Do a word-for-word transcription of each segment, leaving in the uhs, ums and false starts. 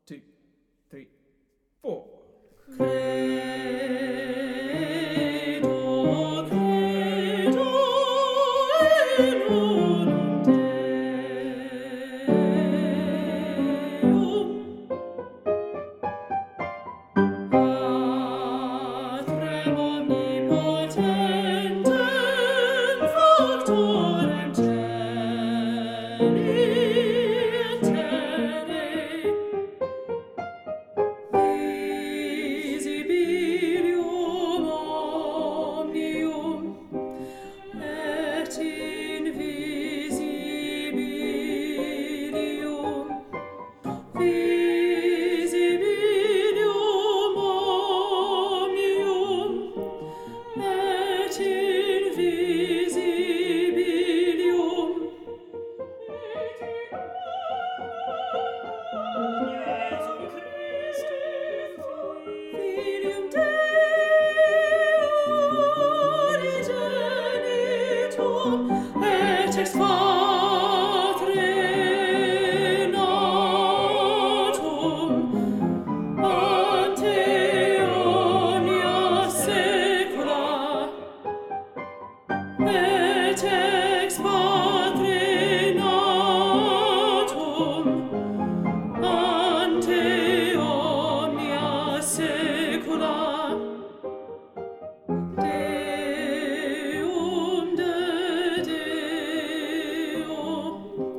two, three, four. Credo, credo in unum Deum, Patrem omnipotentem, Factorem caeli et terrae, visibilium omnium et invisibilium, visibilium omnium et invisibilium, Jesum Christum, Filium Dei unigenitum, et ex Patre natum, ante omnia saecula, et ex Patre natum, ante omnia saecula, Deum de Deum,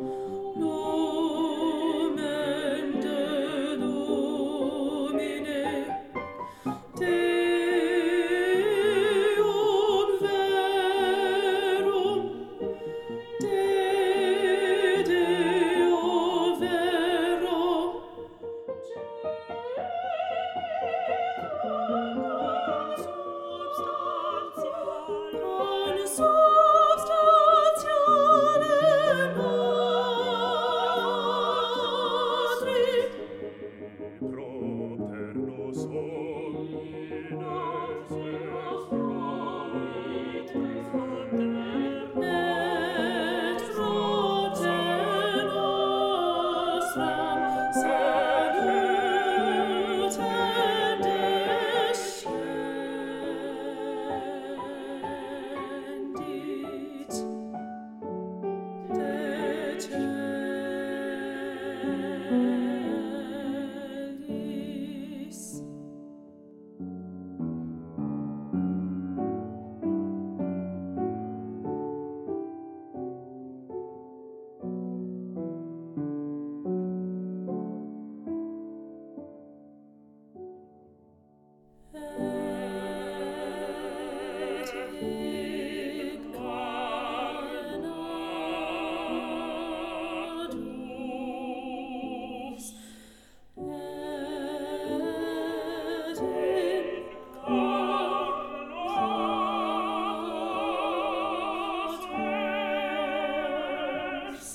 Lumen de Lumine, Deum verum, De Deo vero, consubstantialem Patri, Propter nos homines est et propter nostram salutem descendit de celis. Et incarnatus, et incarnatus,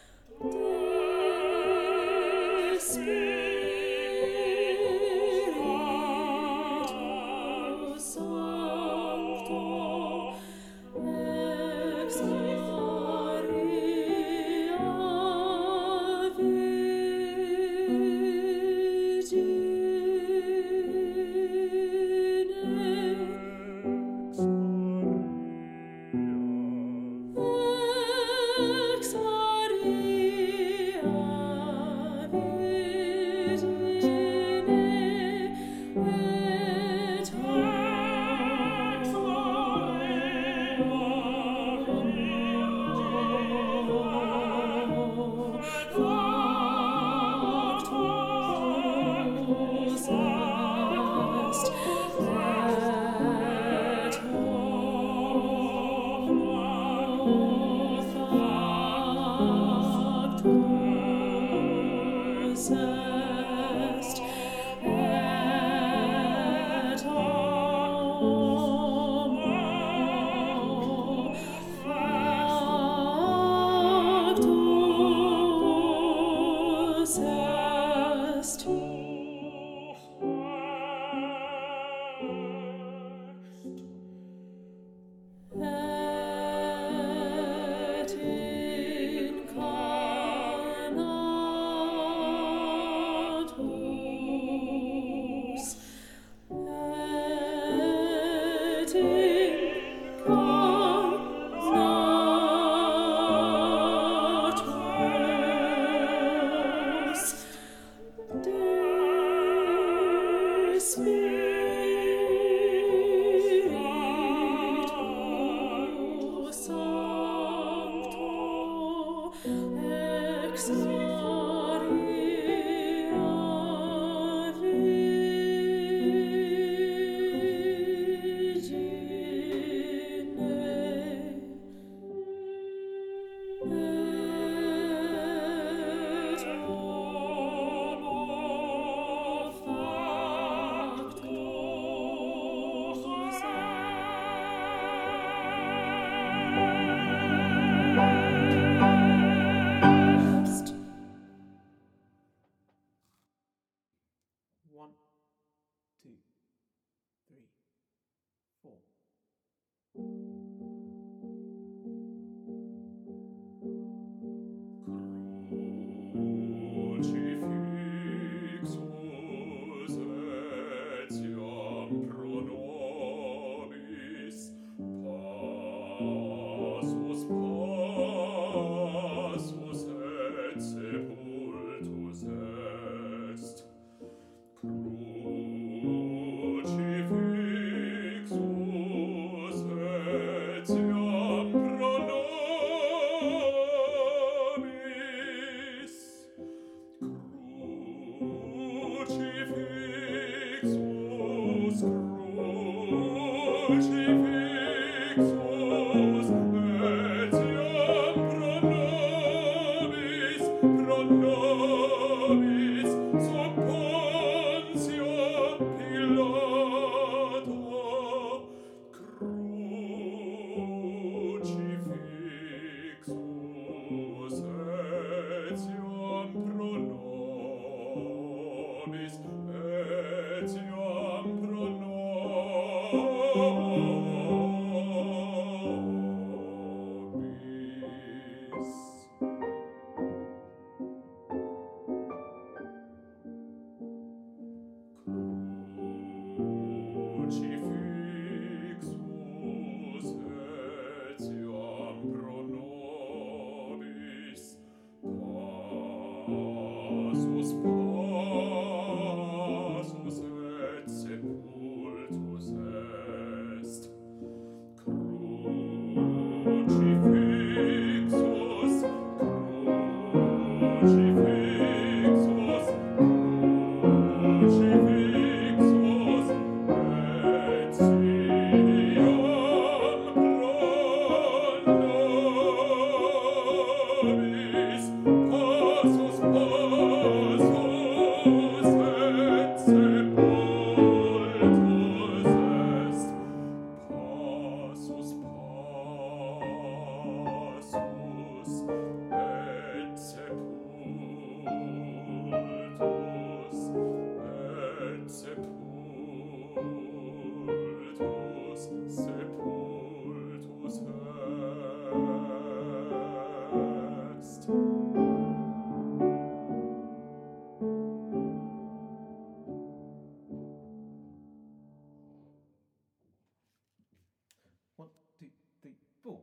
de Spiritu Sancto, ex Maria Virgine, ex Maria Virgine, et ex Maria factus est, et homo factus est, et homo factus est. Et incarnatus, One, two, three, four. Crucifixus etiam pro nobis, passus, passus et sepultus est. Crucifixus etiam pro nobis, Crucifixus, crucifixus etiam pro nobis, pro nobis, sub Pontio Pilato. Crucifixus etiam pro nobis, etiam pro nobis. Crucifixus etiam pro nobis, passus, passus et sepultus est. Crucifixus, crucifixus, crucifixus etiam pro nobis, passus, passus et sepultus est. Passus, passus et sepultus et sepultus, sepultus est. One, two, three, four.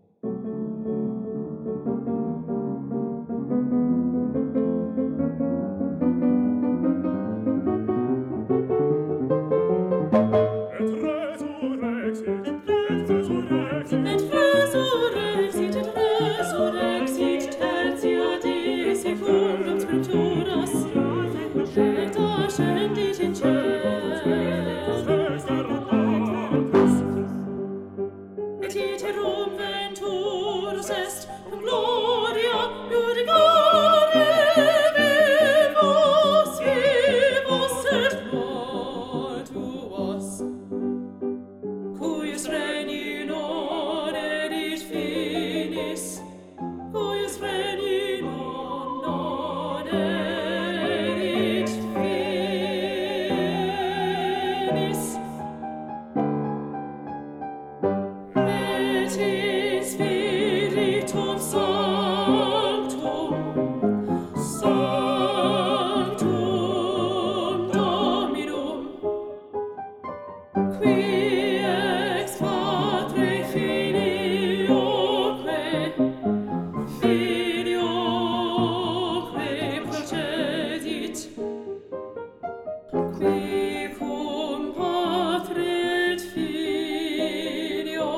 Et resurrexit, et resurrexit, Et resurrexit, et resurrexit, tertia Dei secundum scripturas, et ascendit in cielo, et iterum venturus est, cum gloria iudicare vivos, vivos et mortuos, cuius regni non erit finis, cuius regni non, non erit finis. Et in Spiritum Sanctum, Sanctum Dominum, qui ex Patre Filioque, Filioque procedit, qui cum Patre et Filio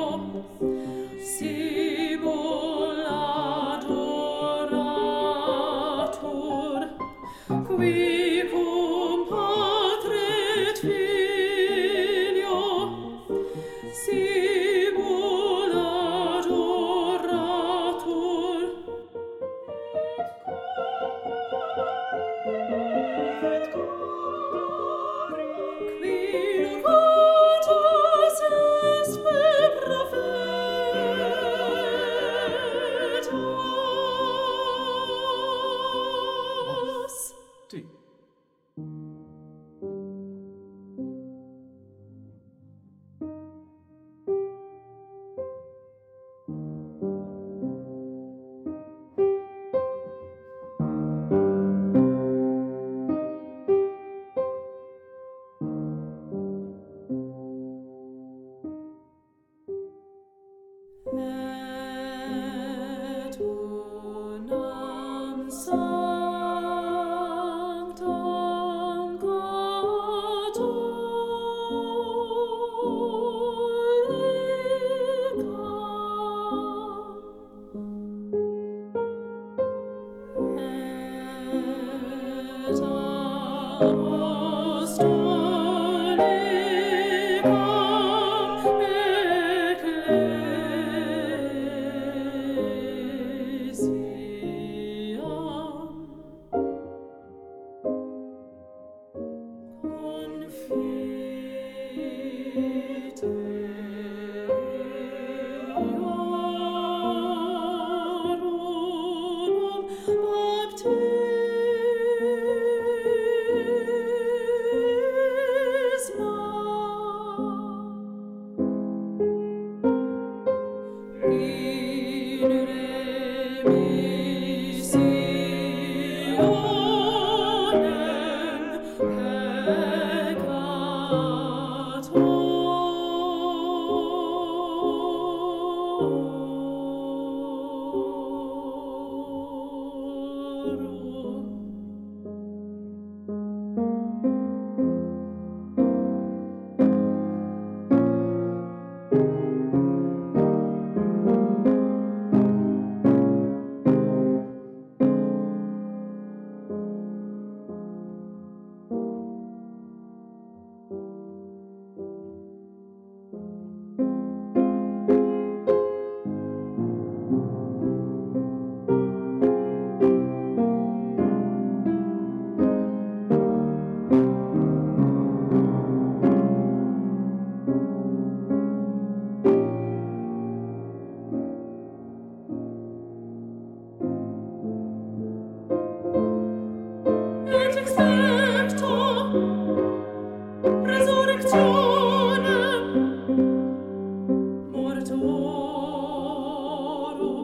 simul adoratur, qui cum Patre et Filio simul adoratur. Et cum qui locutus est per prophetas. Two. Et expecto resurrectionem mortorum.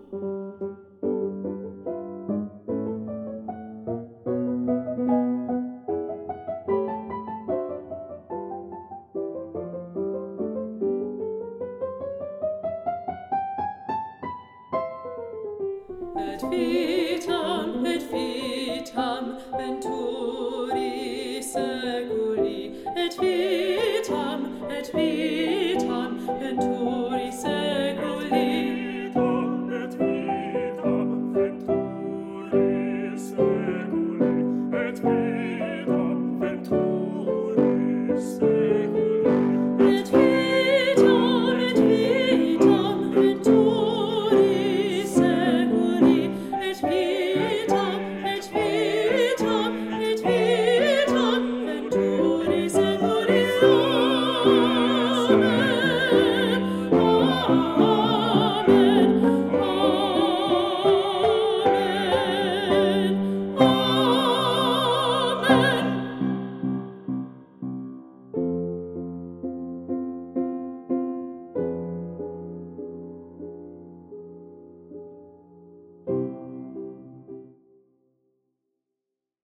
Et vitam, et vitam venturi seculi, et vitam, et vitam venturi seculi. Vitam et vitam venturi seculi, et vitam